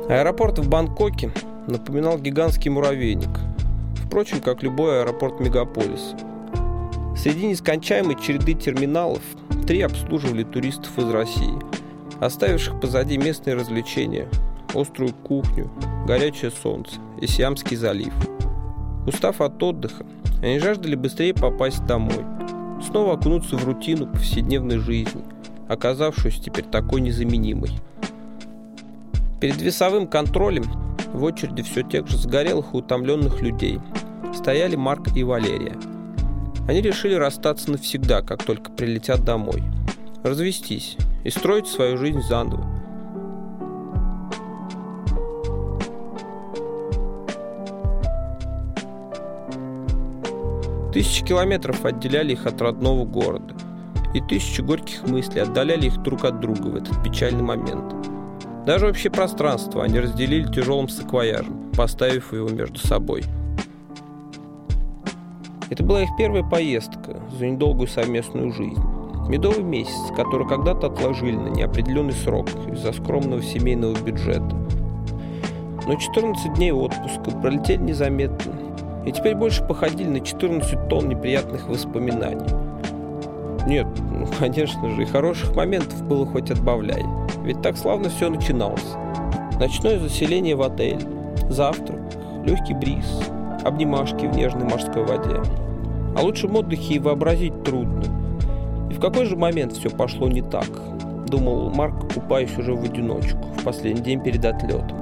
Аэропорт в Бангкоке напоминал гигантский муравейник, впрочем, как любой аэропорт мегаполиса. Среди нескончаемой череды терминалов 3 обслуживали туристов из России, оставивших позади местные развлечения, острую кухню, горячее солнце и Сиамский залив. Устав от отдыха, они жаждали быстрее попасть домой, снова окунуться в рутину повседневной жизни, оказавшуюся теперь такой незаменимой. Перед весовым контролем в очереди все тех же загорелых и утомленных людей стояли Марк и Валерия. Они решили расстаться навсегда, как только прилетят домой, развестись и строить свою жизнь заново. Тысячи километров отделяли их от родного города, и тысячи горьких мыслей отдаляли их друг от друга в этот печальный момент. Даже общее пространство они разделили тяжелым саквояжем, поставив его между собой. Это была их первая поездка за недолгую совместную жизнь. Медовый месяц, который когда-то отложили на неопределенный срок из-за скромного семейного бюджета. Но 14 дней отпуска пролетели незаметно, и теперь больше походили на 14 тонн неприятных воспоминаний. Нет, конечно же, и хороших моментов было хоть отбавляй. Ведь так славно все начиналось. Ночное заселение в отель, завтрак, легкий бриз, обнимашки в нежной морской воде. О лучшем отдыхе и вообразить трудно. И в какой же момент все пошло не так, думал Марк, купаясь уже в одиночку, в последний день перед отлетом.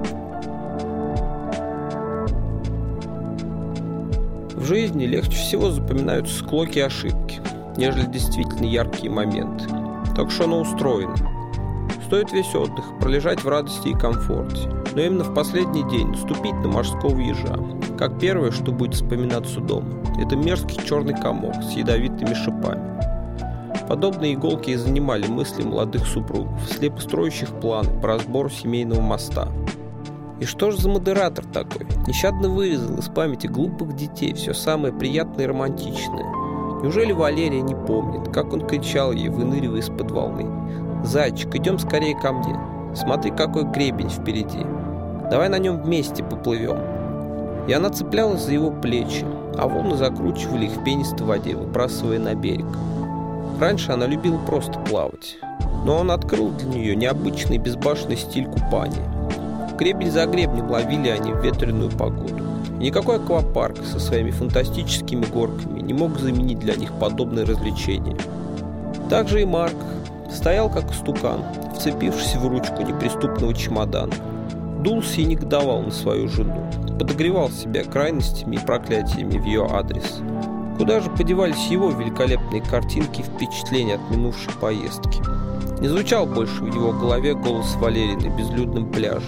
В жизни легче всего запоминаются склоки и ошибки, нежели действительно яркие моменты. Так что оно устроено. Стоит весь отдых пролежать в радости и комфорте, но именно в последний день наступить на морского ежа, как первое, что будет вспоминаться дома, это мерзкий черный комок с ядовитыми шипами. Подобные иголки и занимали мысли молодых супругов, слепо строящих планы по разбору семейного моста. И что же за модератор такой? Нещадно вырезал из памяти глупых детей все самое приятное и романтичное. Неужели Валерия не помнит, как он кричал ей, выныривая из-под волны: «Зайчик, идем скорее ко мне. Смотри, какой гребень впереди. Давай на нем вместе поплывем». И она цеплялась за его плечи, а волны закручивали их в пенистой воде, выбрасывая на берег. Раньше она любила просто плавать, но он открыл для нее необычный безбашенный стиль купания. Гребень за гребнем ловили они в ветреную погоду. И никакой аквапарк со своими фантастическими горками не мог заменить для них подобное развлечение. Также и Марк стоял как истукан, вцепившись в ручку неприступного чемодана. Дулся и негодовал на свою жену, подогревал себя крайностями и проклятиями в ее адрес. Куда же подевались его великолепные картинки и впечатления от минувшей поездки? Не звучал больше в его голове голос Валерии на безлюдном пляже.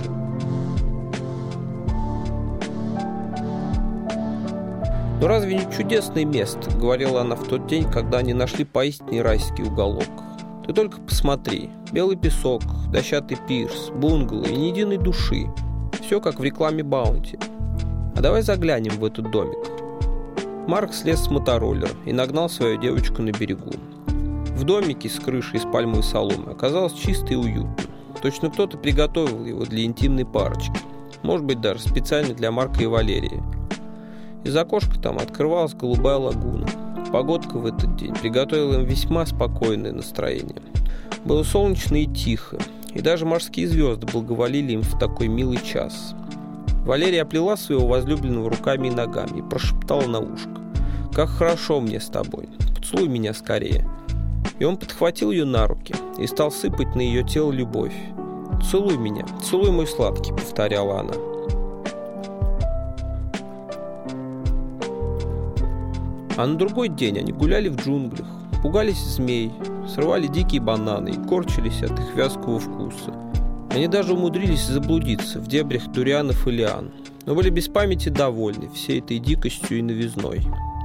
«Но разве не чудесное место?» — говорила она в тот день, когда они нашли поистине райский уголок. «Ты только посмотри. Белый песок, дощатый пирс, бунгало и ни единой души. Все как в рекламе Баунти. А давай заглянем в этот домик». Марк слез с мотороллера и нагнал свою девочку на берегу. В домике с крышей из пальмовой соломы оказалось чисто и уютно. Точно кто-то приготовил его для интимной парочки. Может быть, даже специально для Марка и Валерии. Из окошка там открывалась голубая лагуна. Погодка в этот день приготовила им весьма спокойное настроение. Было солнечно и тихо, и даже морские звезды благоволили им в такой милый час. Валерия оплела своего возлюбленного руками и ногами и прошептала на ушко: «Как хорошо мне с тобой, поцелуй меня скорее». И он подхватил ее на руки и стал сыпать на ее тело любовь. «Целуй меня, целуй, мой сладкий», — повторяла она. А на другой день они гуляли в джунглях, пугались змей, срывали дикие бананы и корчились от их вязкого вкуса. Они даже умудрились заблудиться в дебрях дурианов и лиан, но были без памяти довольны всей этой дикостью и новизной.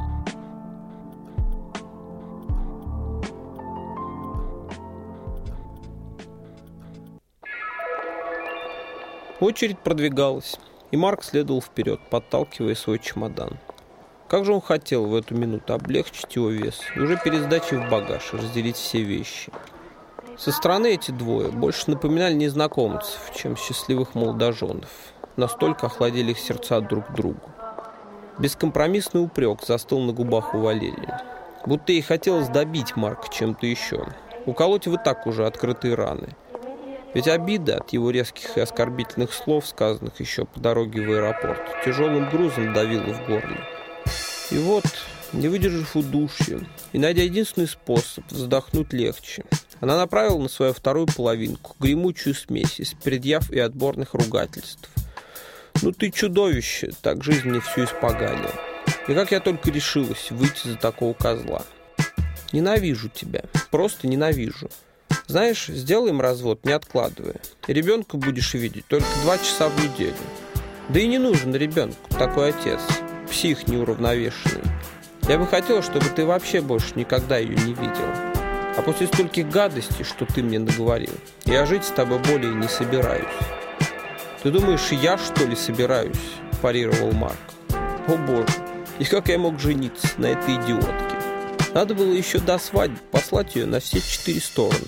Очередь продвигалась, и Марк следовал вперед, подталкивая свой чемодан. Как же он хотел в эту минуту облегчить его вес и уже перед сдачей в багаж разделить все вещи. Со стороны эти двое больше напоминали незнакомцев, чем счастливых молодоженов. Настолько охладили их сердца друг к другу. Бескомпромиссный упрек застыл на губах у Валерии. Будто ей хотелось добить Марка чем-то еще. Уколоть в и так уже открытые раны. Ведь обида от его резких и оскорбительных слов, сказанных еще по дороге в аэропорт, тяжелым грузом давила в горле. И вот, не выдержав удушья и найдя единственный способ вздохнуть легче, она направила на свою вторую половинку гремучую смесь из предъяв и отборных ругательств. «Ну ты чудовище!» — так жизнь мне всю испоганила. И как я только решилась выйти за такого козла. Ненавижу тебя. Просто ненавижу. Знаешь, сделаем развод, не откладывая. И ребенка будешь видеть только 2 часа в неделю. Да и не нужен ребенку такой отец. Псих неуравновешенный. Я бы хотела, чтобы ты вообще больше никогда ее не видел. А после стольких гадостей, что ты мне наговорил, я жить с тобой более не собираюсь. Ты думаешь, я, что ли, собираюсь? Парировал Марк. О боже, и как я мог жениться на этой идиотке? Надо было еще до свадьбы послать ее на все 4 стороны.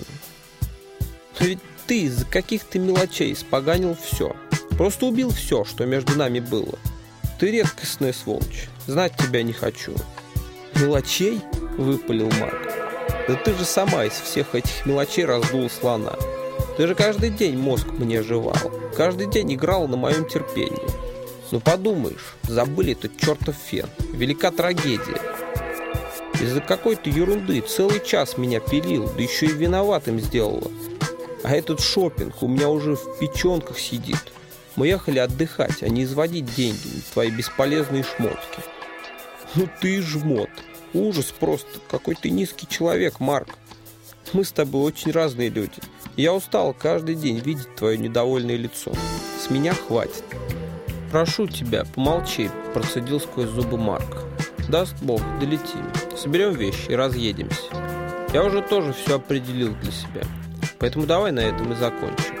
Но ведь ты из-за каких-то мелочей испоганил все. Просто убил все, что между нами было. Ты редкостная сволочь. Знать тебя не хочу. Мелочей? Выпалил Марк. Да ты же сама из всех этих мелочей раздула слона. Ты же каждый день мозг мне жевал. Каждый день играл на моем терпении. Ну подумаешь, забыли этот чертов фен. Велика трагедия. Из-за какой-то ерунды целый час меня пилил, да еще и виноватым сделала. А этот шопинг у меня уже в печенках сидит. Мы ехали отдыхать, а не изводить деньги на твои бесполезные шмотки. Ну ты жмот. Ужас просто. Какой ты низкий человек, Марк. Мы с тобой очень разные люди. Я устал каждый день видеть твое недовольное лицо. С меня хватит. Прошу тебя, помолчи, процедил сквозь зубы Марк. Даст Бог, долетим. Соберем вещи и разъедемся. Я уже тоже все определил для себя. Поэтому давай на этом и закончим.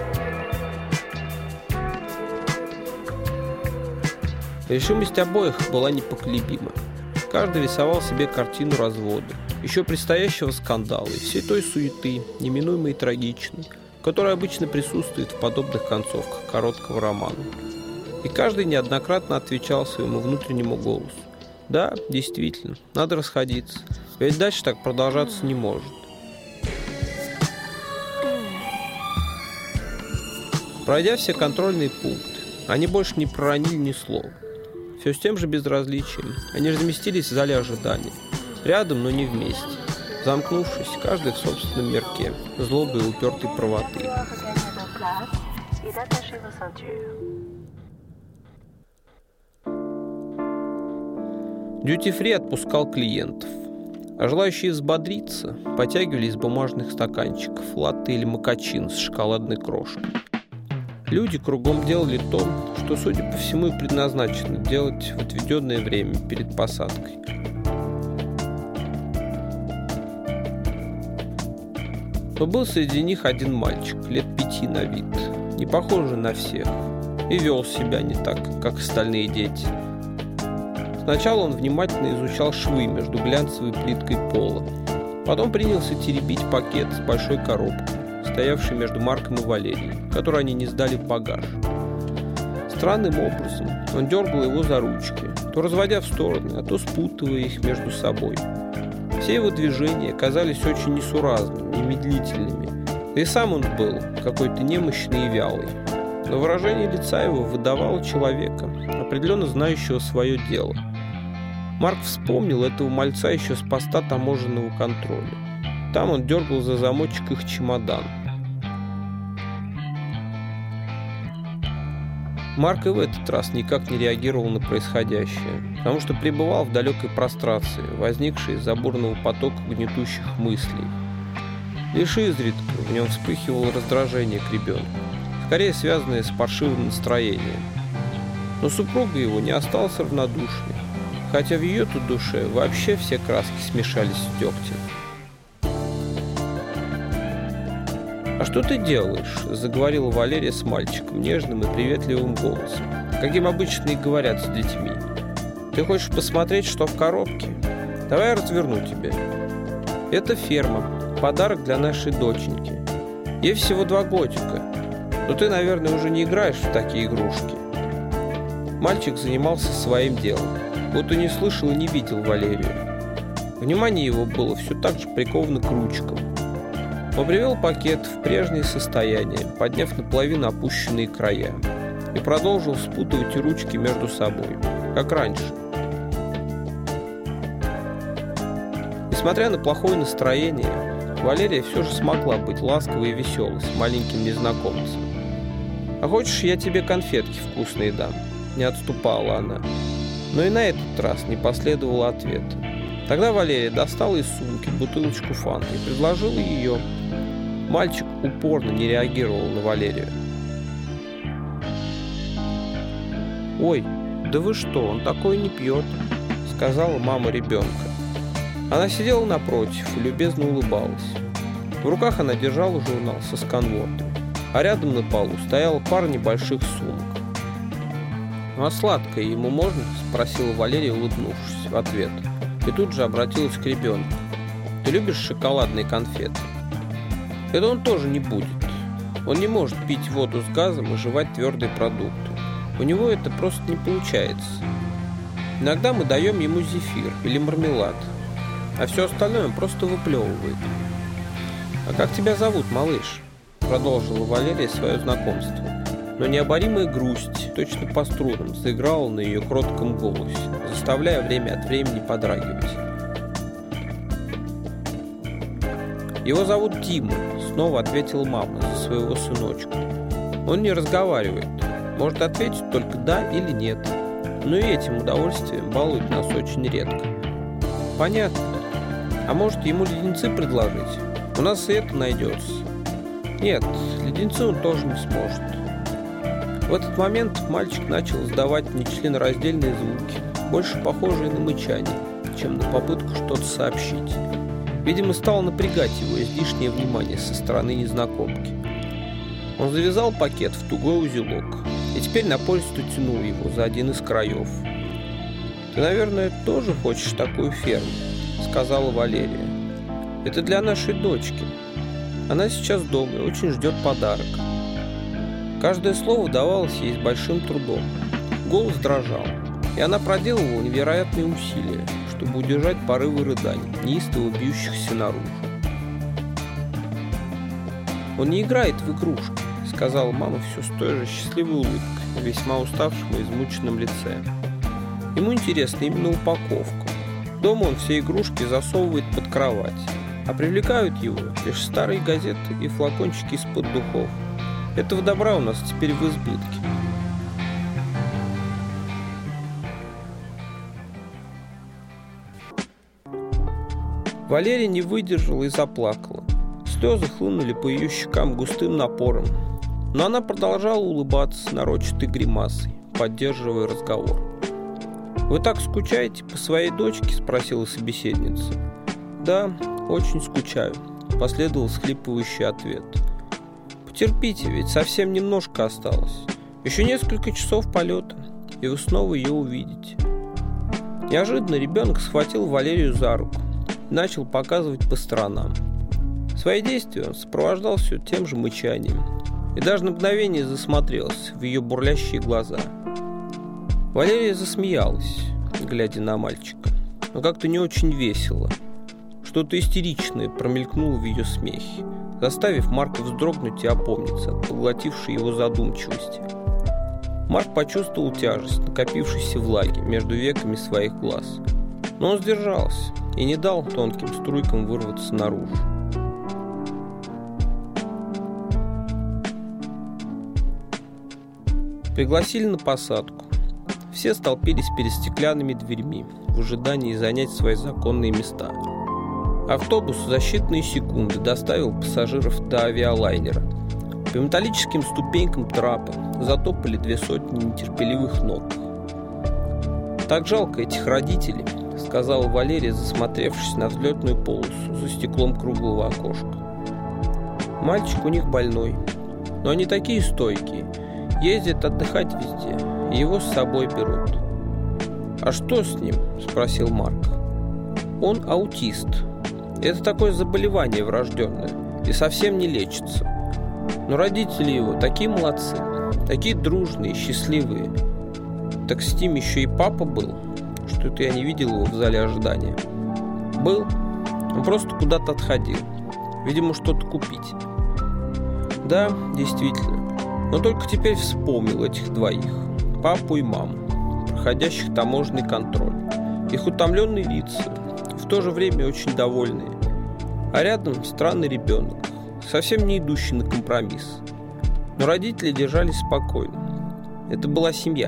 Решимость обоих была непоколебима. Каждый рисовал себе картину развода, еще предстоящего скандала и всей той суеты, неминуемой и трагичной, которая обычно присутствует в подобных концовках короткого романа. И каждый неоднократно отвечал своему внутреннему голосу. Да, действительно, надо расходиться, ведь дальше так продолжаться не может. Пройдя все контрольные пункты, они больше не проронили ни слова. Все с тем же безразличием. Они разместились в зале ожидания. Рядом, но не вместе. Замкнувшись, каждый в собственном мирке, злобой и упертой правоты. Дьюти-фри отпускал клиентов. А желающие взбодриться потягивали из бумажных стаканчиков латте или мокачино с шоколадной крошкой. Люди кругом делали то, что, судя по всему, и предназначено делать в отведенное время перед посадкой. Но был среди них один мальчик, лет 5 на вид, не похожий на всех, и вел себя не так, как остальные дети. Сначала он внимательно изучал швы между глянцевой плиткой пола, потом принялся теребить пакет с большой коробкой, стоявший между Марком и Валерией, который они не сдали в багаж. Странным образом он дергал его за ручки, то разводя в стороны, а то спутывая их между собой. Все его движения казались очень несуразными и медлительными, да и сам он был какой-то немощный и вялый. Но выражение лица его выдавало человека, определенно знающего свое дело. Марк вспомнил этого мальца еще с поста таможенного контроля. Там он дергал за замочек их чемодан. Марк и в этот раз никак не реагировал на происходящее, потому что пребывал в далекой прострации, возникшей из-за бурного потока гнетущих мыслей. Лишь изредка в нем вспыхивало раздражение к ребенку, скорее связанное с паршивым настроением. Но супруга его не осталась равнодушной, хотя в ее-то душе вообще все краски смешались с дегтем. «А что ты делаешь?» – заговорила Валерия с мальчиком нежным и приветливым голосом, каким обычно и говорят с детьми. «Ты хочешь посмотреть, что в коробке? Давай я разверну тебя. Это ферма. подарок для нашей доченьки. Ей всего 2 годика, но ты, наверное, уже не играешь в такие игрушки». Мальчик занимался своим делом, будто не слышал и не видел Валерию. Внимание его было все так же приковано к ручкам. Он привел пакет в прежнее состояние, подняв наполовину опущенные края, и продолжил спутывать ручки между собой, как раньше. Несмотря на плохое настроение, Валерия все же смогла быть ласковой и веселой с маленьким незнакомцем. «А хочешь, я тебе конфетки вкусные дам?» — не отступала она. Но и на этот раз не последовало ответа. Тогда Валерия достала из сумки бутылочку фанты и предложила ее. Мальчик упорно не реагировал на Валерию. «Ой, да вы что, он такой не пьет», — сказала мама ребенка. Она сидела напротив и любезно улыбалась. В руках она держала журнал со сканвордами, а рядом на полу стояла пара небольших сумок. «Ну а сладкое ему можно?» — спросила Валерия, улыбнувшись в ответ. И тут же обратилась к ребенку. «Ты любишь шоколадные конфеты?» «Это он тоже не будет. Он не может пить воду с газом и жевать твердые продукты. У него это просто не получается. Иногда мы даем ему зефир или мармелад, а все остальное он просто выплевывает». «А как тебя зовут, малыш?» — продолжила Валерия свое знакомство. Но необоримая грусть точно по струнам заиграла на ее кротком голосе, заставляя время от времени подрагивать. «Его зовут Тима», — снова ответила мама за своего сыночка. «Он не разговаривает, может ответить только «да» или «нет», но и этим удовольствием балует нас очень редко». «Понятно. А может, ему леденцы предложить? У нас и это найдется». «Нет, леденцы он тоже не сможет». В этот момент мальчик начал издавать нечленораздельные звуки, больше похожие на мычание, чем на попытку что-то сообщить. Видимо, стало напрягать его излишнее внимание со стороны незнакомки. Он завязал пакет в тугой узелок и теперь напористо тянул его за один из краев. «Ты, наверное, тоже хочешь такую ферму?» — сказала Валерия. «Это для нашей дочки. Она сейчас дома и очень ждет подарок». Каждое слово давалось ей с большим трудом. Голос дрожал, и она проделывала невероятные усилия, чтобы удержать порывы рыданий, неистово бьющихся наружу. «Он не играет в игрушки», — сказала мама все с той же счастливой улыбкой на весьма уставшем и измученном лице. «Ему интересна именно упаковка. Дома он все игрушки засовывает под кровать, а привлекают его лишь старые газеты и флакончики из-под духов. Этого добра у нас теперь в избытке». Валерия не выдержала и заплакала. Слезы хлынули по ее щекам густым напором, но она продолжала улыбаться с нарочатой гримасой, поддерживая разговор. «Вы так скучаете по своей дочке?» — спросила собеседница. «Да, очень скучаю», — последовал всхлипывающий ответ. «Потерпите, ведь совсем немножко осталось. Еще несколько часов полета, и вы снова ее увидите». Неожиданно ребенок схватил Валерию за руку и начал показывать по сторонам. Свои действия он сопровождал все тем же мычанием и даже на мгновение засмотрелся в ее бурлящие глаза. Валерия засмеялась, глядя на мальчика, но как-то не очень весело. Что-то истеричное промелькнуло в ее смехе, заставив Марка вздрогнуть и опомниться от поглотившей его задумчивости. Марк почувствовал тяжесть накопившейся влаги между веками своих глаз, но он сдержался и не дал тонким струйкам вырваться наружу. Пригласили на посадку. Все столпились перед стеклянными дверьми в ожидании занять свои законные места. Автобус за считанные секунды доставил пассажиров до авиалайнера. По металлическим ступенькам трапа затопали 200 нетерпеливых ног. «Так жалко этих родителей», — сказала Валерия, засмотревшись на взлетную полосу за стеклом круглого окошка. «Мальчик у них больной, но они такие стойкие, ездят отдыхать везде, и его с собой берут». «А что с ним?» — спросил Марк. «Он аутист. Это такое заболевание врожденное и совсем не лечится. Но родители его такие молодцы, такие дружные, счастливые. Так с ним еще и папа был. Что-то я не видел его в зале ожидания. Был, он просто куда-то отходил. Видимо, что-то купить. Да, действительно. Но только теперь вспомнил этих двоих, папу и маму, проходящих таможенный контроль. Их утомленные лица, в то же время очень довольные. А рядом странный ребенок, совсем не идущий на компромисс. Но родители держались спокойно. Это была семья.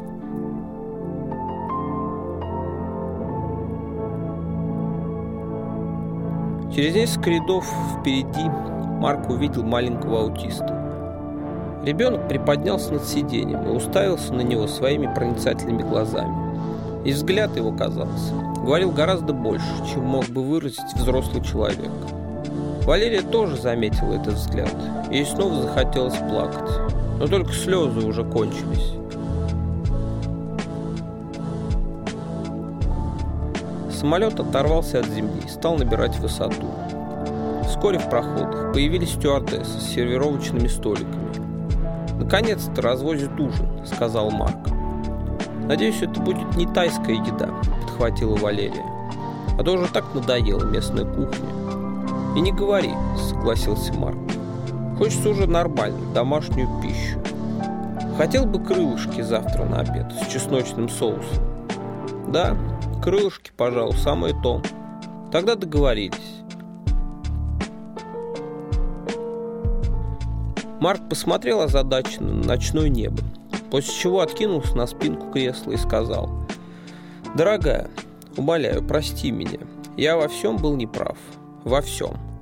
Через несколько рядов впереди Марк увидел маленького аутиста. Ребенок приподнялся над сиденьем и уставился на него своими проницательными глазами. И взгляд его, казался, говорил гораздо больше, чем мог бы выразить взрослый человек. Валерия тоже заметила этот взгляд. Ей снова захотелось плакать, но только слезы уже кончились. Самолет оторвался от земли и стал набирать высоту. Вскоре в проходах появились стюардессы с сервировочными столиками. «Наконец-то развозят ужин», — сказал Марк. «Надеюсь, это будет не тайская еда», — подхватила Валерия. «А то уже так надоела местная кухня». «И не говори», — согласился Марк. «Хочется уже нормальную домашнюю пищу. Хотел бы крылышки завтра на обед с чесночным соусом». «Да, крылышки, пожалуй, самое то. Тогда договорились». Марк посмотрел озадаченно на ночное небо, после чего откинулся на спинку кресла и сказал: «Дорогая, умоляю, прости меня. Я во всем был неправ. Во всем».